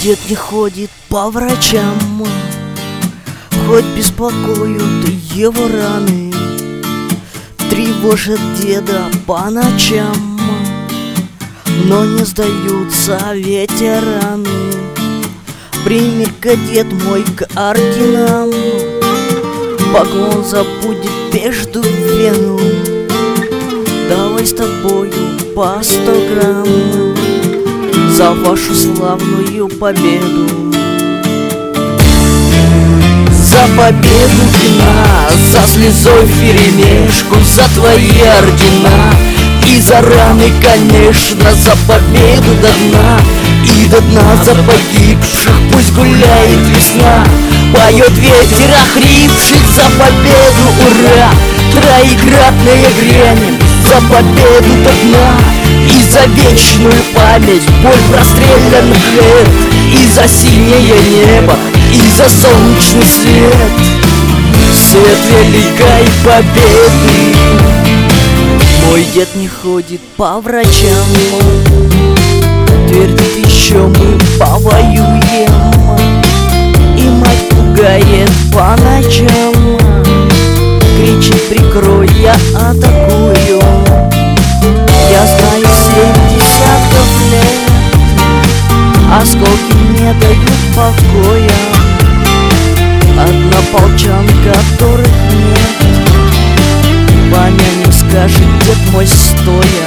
дед не ходит по врачам, хоть беспокоят его раны, тревожат деда по ночам, но не сдаются ветераны. Примет-ка дед мой к орденам, поклон забудет между вену. Давай с тобою по 100 грамм за вашу славную победу. За победу вина, за слезой вперемешку, за твои ордена и за раны, конечно, за победу до дна. И до дна за погибших пусть гуляет весна, поет ветер охрипший за победу, ура! Троекратная грянем за победу до дна, и за вечную память боль простреленных лет, и за синее небо, и за солнечный свет, свет великой победы. Мой дед не ходит по врачам, твердит еще мы повоюем, и мать пугает по ночам, кричит: прикрой, я атакую. Я знаю 7 десятков лет, осколки не дают покоя, однополчан, которых нет, помянем, скажет дед мой стоя.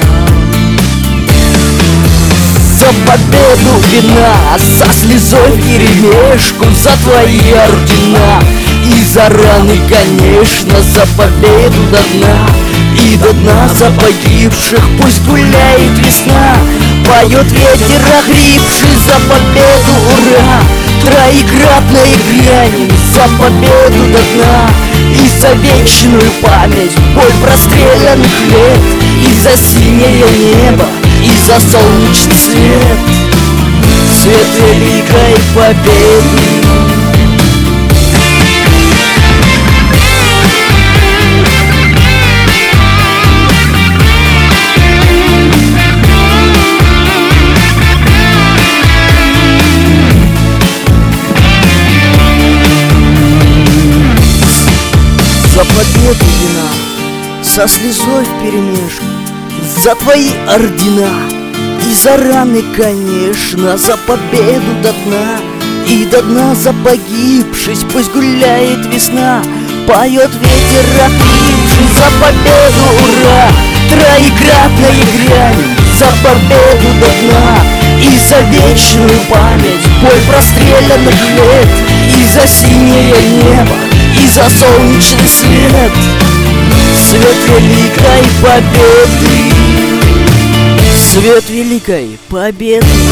За победу вина, за слезой вперемешку, за твои ордена и за раны, конечно, за победу до дна. И до дна за погибших пусть гуляет весна, поет ветер охрипший за победу, ура! Троекратная грянем за победу до дна, и за вечную память боль простреленных лет, и за синее небо, и за солнечный свет, свет великой победы. За победу вина, со слезой вперемешку, за твои ордена и за раны, конечно, за победу до дна. И до дна за погибшись пусть гуляет весна, поет ветер охрипший за победу, ура! Троекратная грянем за победу до дна, и за вечную память боль простреленных лет, и за синее небо, и за солнечный свет, свет великой победы, свет великой победы.